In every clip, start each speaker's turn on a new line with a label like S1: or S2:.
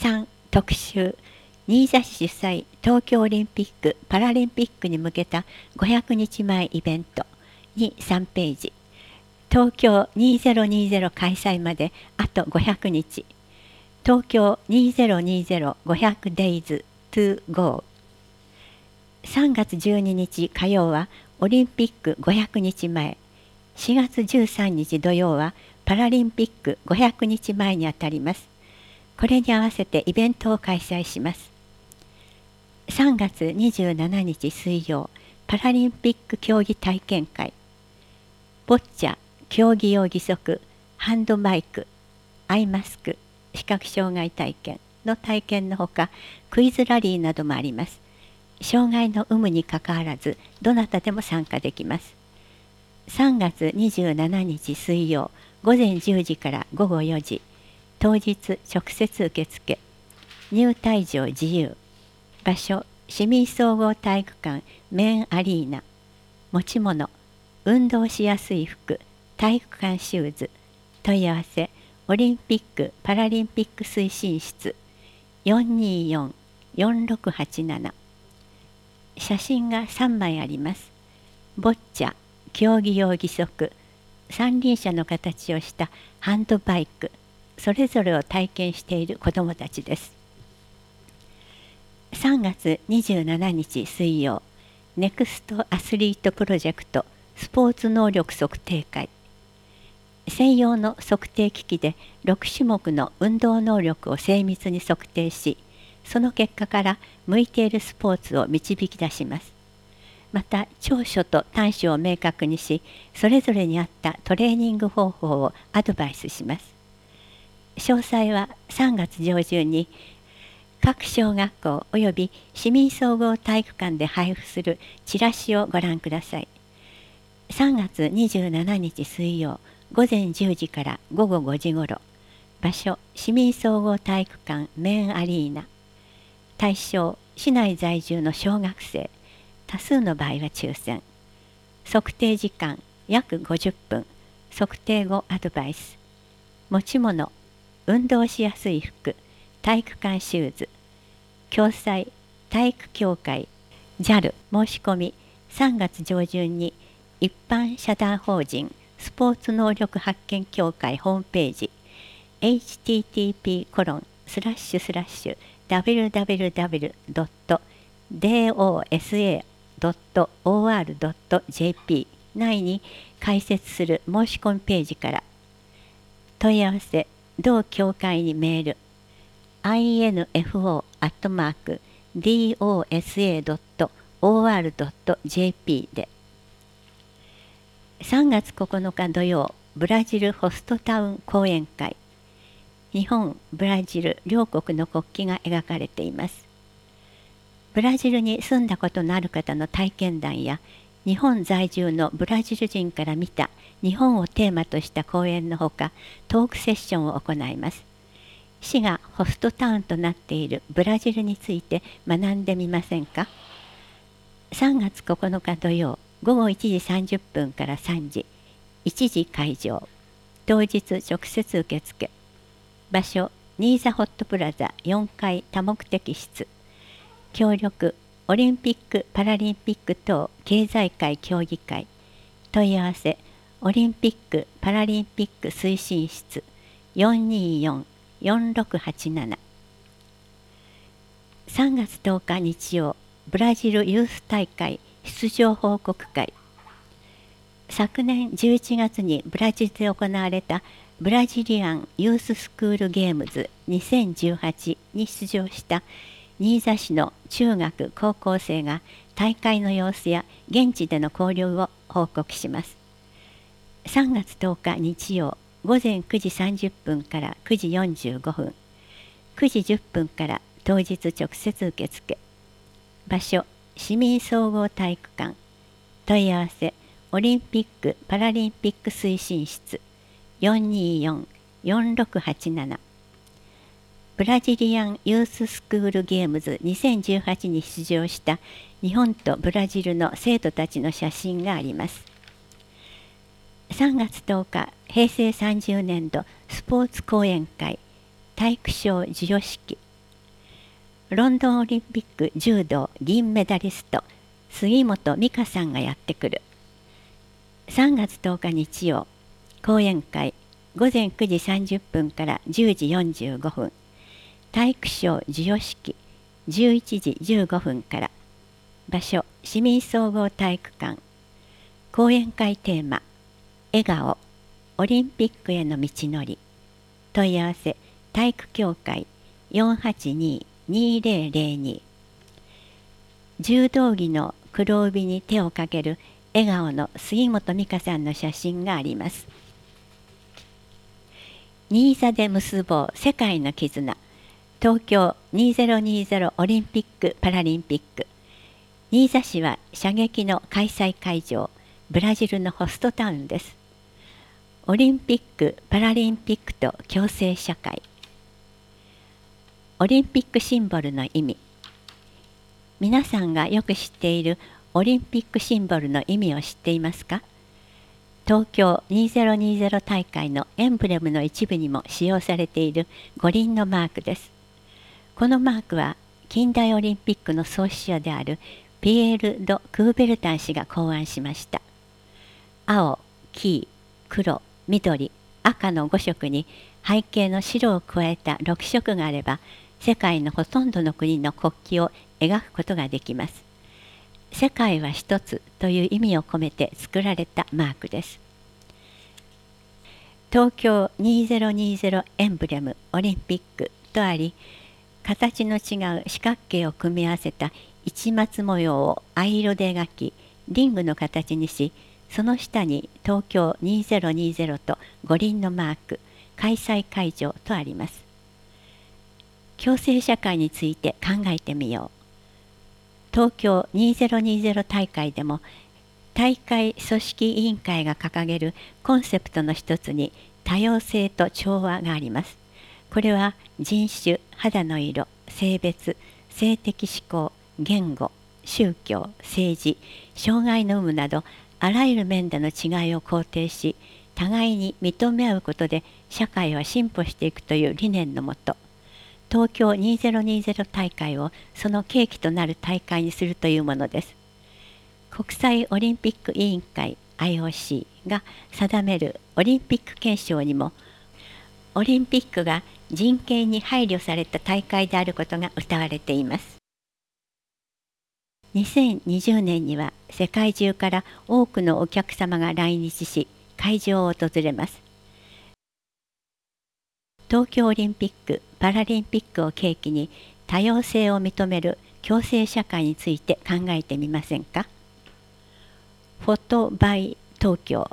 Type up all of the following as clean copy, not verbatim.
S1: 3特集新座市主催東京オリンピック・パラリンピックに向けた500日前イベントに3ページ東京2020開催まであと500日東京 2020-500days to go 3月12日火曜はオリンピック500日前4月13日土曜はパラリンピック500日前にあたります。これに合わせてイベントを開催します。3月27日水曜パラリンピック競技体験会ボッチャ競技用義足ハンドマイクアイマスク視覚障害体験の体験のほかクイズラリーなどもあります。障害の有無にかかわらずどなたでも参加できます。3月27日水曜午前10時から午後4時当日直接受付入退場自由場所市民総合体育館メインアリーナ持ち物運動しやすい服体育館シューズ問い合わせオリンピック・パラリンピック推進室 424-4687 写真が3枚あります。ボッチャ競技用義足三輪車の形をしたハンドバイクそれぞれを体験している子どもたちです。3月27日水曜ネクストアスリートプロジェクトスポーツ能力測定会専用の測定機器で6種目の運動能力を精密に測定しその結果から向いているスポーツを導き出します。また長所と短所を明確にしそれぞれに合ったトレーニング方法をアドバイスします。詳細は3月上旬に各小学校および市民総合体育館で配布するチラシをご覧ください。3月27日水曜午前10時から午後5時ごろ場所市民総合体育館メインアリーナ対象市内在住の小学生多数の場合は抽選測定時間約50分測定後アドバイス持ち物運動しやすい服体育館シューズ共済体育協会 JAL 申し込み3月上旬に一般社団法人スポーツ能力発見協会ホームページ http://www.dosa.or.jp 内に開設する申し込みページから問い合わせ同協会にメール info@dosa.or.jp で3月9日土曜ブラジルホストタウン講演会日本ブラジル両国の国旗が描かれています。ブラジルに住んだことのある方の体験談や日本在住のブラジル人から見た日本をテーマとした講演のほかトークセッションを行います。市がホストタウンとなっているブラジルについて学んでみませんか。3月9日土曜午後1時30分から3時1時会場当日直接受付場所新座ホットプラザ4階多目的室協力オリンピック・パラリンピック等経済界協議会問い合わせオリンピック・パラリンピック推進室 424-4687 3月10日日曜ブラジルユース大会出場報告会昨年11月にブラジルで行われたブラジリアンユーススクールゲームズ2018に出場した新座市の中学高校生が大会の様子や現地での交流を報告します。3月10日日曜午前9時30分から9時45分9時10分から当日直接受付場所市民総合体育館問い合わせオリンピック・パラリンピック推進室 424-4687 ブラジリアンユーススクールゲームズ2018に出場した日本とブラジルの生徒たちの写真があります。3月10日平成30年度スポーツ講演会体育賞授与式ロンドンオリンピック柔道銀メダリスト杉本美香さんがやってくる。3月10日日曜、講演会午前9時30分から10時45分、体育賞授与式11時15分から、場所市民総合体育館。講演会テーマ笑顔オリンピックへの道のり。問い合わせ体育協会482-2002。柔道着の黒帯に手をかける笑顔の杉本美香さんの写真があります。新座で結ぼう世界の絆、東京2020オリンピック・パラリンピック。新座市は射撃の開催会場、ブラジルのホストタウンです。オリンピック・パラリンピックと共生社会。オリンピックシンボルの意味。皆さんがよく知っているオリンピックシンボルの意味を知っていますか？東京2020大会のエンブレムの一部にも使用されている五輪のマークです。このマークは近代オリンピックの創始者であるピエール・ド・クーベルタン氏が考案しました。青、黄、黒、緑、赤の5色に背景の白を加えた6色があれば、世界のほとんどの国の国旗を描くことができます。世界は一つという意味を込めて作られたマークです。東京2020エンブレムオリンピックとあり、形の違う四角形を組み合わせた市松模様を藍色で描き、リングの形にし、その下に東京2020と五輪のマーク、開催会場とあります。共生社会について考えてみよう。東京2020大会でも大会組織委員会が掲げるコンセプトの一つに多様性と調和があります。これは人種、肌の色、性別、性的指向、言語、宗教、政治、障害の有無などあらゆる面での違いを肯定し、互いに認め合うことで社会は進歩していくという理念のもと、東京2020大会をその契機となる大会にするというものです。国際オリンピック委員会 IOC が定めるオリンピック憲章にも、オリンピックが人権に配慮された大会であることが謳われています。2020年には世界中から多くのお客様が来日し、会場を訪れます。東京オリンピック・パラリンピックを契機に多様性を認める共生社会について考えてみませんか？フォトバイ東京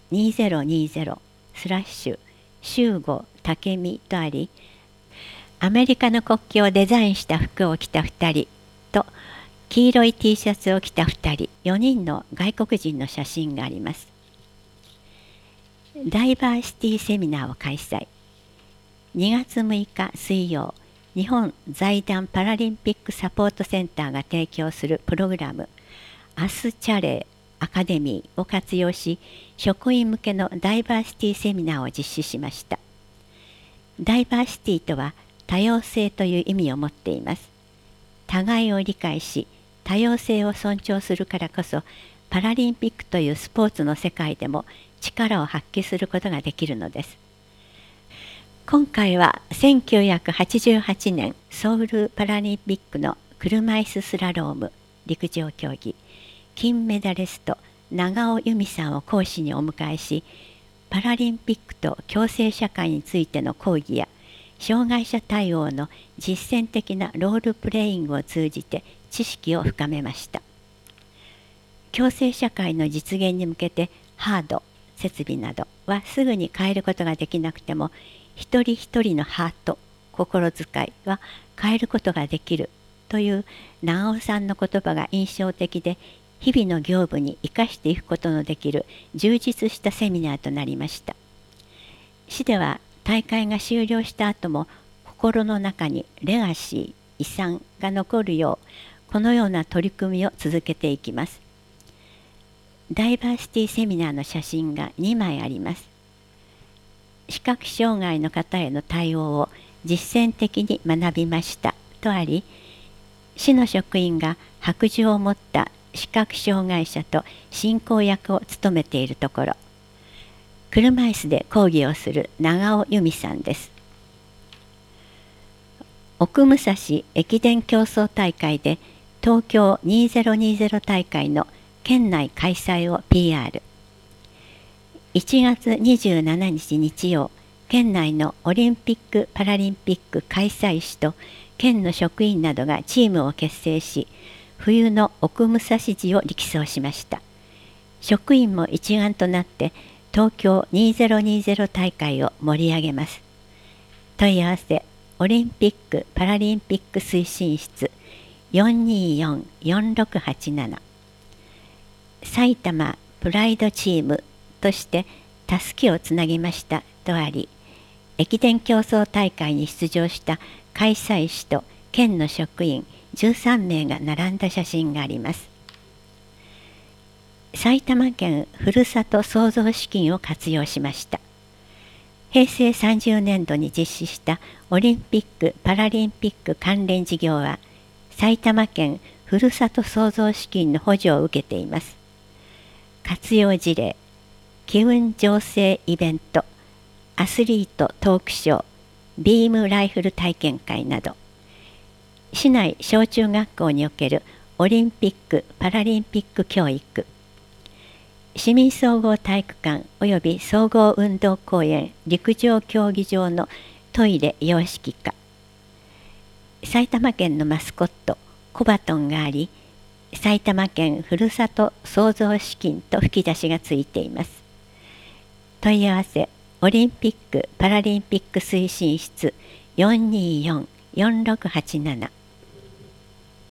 S1: 2020/修吾武美とあり、アメリカの国旗をデザインした服を着た2人と黄色い T シャツを着た2人、4人の外国人の写真があります。ダイバーシティセミナーを開催。2月6日水曜、日本財団パラリンピックサポートセンターが提供するプログラムアスチャレーアカデミーを活用し、職員向けのダイバーシティセミナーを実施しました。ダイバーシティとは多様性という意味を持っています。互いを理解し、多様性を尊重するからこそ、パラリンピックというスポーツの世界でも力を発揮することができるのです。今回は1988年ソウルパラリンピックの車椅子スラローム陸上競技金メダリスト長尾由美さんを講師にお迎えし、パラリンピックと共生社会についての講義や障害者対応の実践的なロールプレイングを通じて知識を深めました。共生社会の実現に向けてハード、設備などはすぐに変えることができなくても、一人一人のハート、心遣いは変えることができるという長尾さんの言葉が印象的で、日々の業務に生かしていくことのできる充実したセミナーとなりました。市では大会が終了した後も心の中にレガシー、遺産が残るよう、このような取り組みを続けていきます。ダイバーシティセミナーの写真が2枚あります。視覚障害の方への対応を実践的に学びましたとあり、 市の職員が白杖を持った視覚障害者と進行役を務めているところ、車椅子で講義をする長尾由美さんです。奥武蔵駅伝競争大会で東京2020大会の県内開催を PR。1月27日日曜、県内のオリンピック・パラリンピック開催市と県の職員などがチームを結成し、冬の奥武蔵寺を力走しました。職員も一丸となって東京2020大会を盛り上げます。問い合わせオリンピック・パラリンピック推進室 424-4687。 埼玉プライドチームとしてたすきをつなぎましたとあり、駅伝競争大会に出場した開催市と県の職員13名が並んだ写真があります。埼玉県ふるさと創造資金を活用しました。平成30年度に実施したオリンピック・パラリンピック関連事業は、埼玉県ふるさと創造資金の補助を受けています。活用事例、機運醸成イベント、アスリートトークショー、ビームライフル体験会など、市内小中学校におけるオリンピック・パラリンピック教育、市民総合体育館及び総合運動公園陸上競技場のトイレ洋式化、埼玉県のマスコットコバトンがあり、埼玉県ふるさと創造資金と吹き出しがついています。問い合わせオリンピック・パラリンピック推進室 424-4687